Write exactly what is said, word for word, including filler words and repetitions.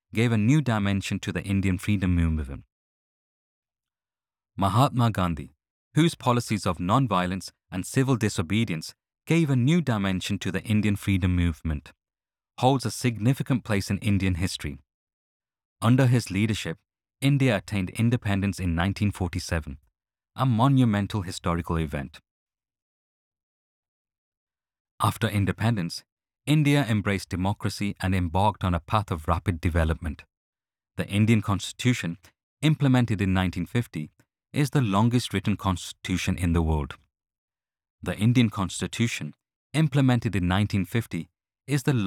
gave a new dimension to the Indian freedom movement. Mahatma Gandhi, whose policies of non-violence and civil disobedience gave a new dimension to the Indian freedom movement, holds a significant place in Indian history. Under his leadership, India attained independence in nineteen forty-seven, a monumental historical event. After independence, India embraced democracy and embarked on a path of rapid development. The Indian Constitution, implemented in nineteen fifty, is the longest written constitution in the world. The Indian Constitution, implemented in nineteen fifty, is the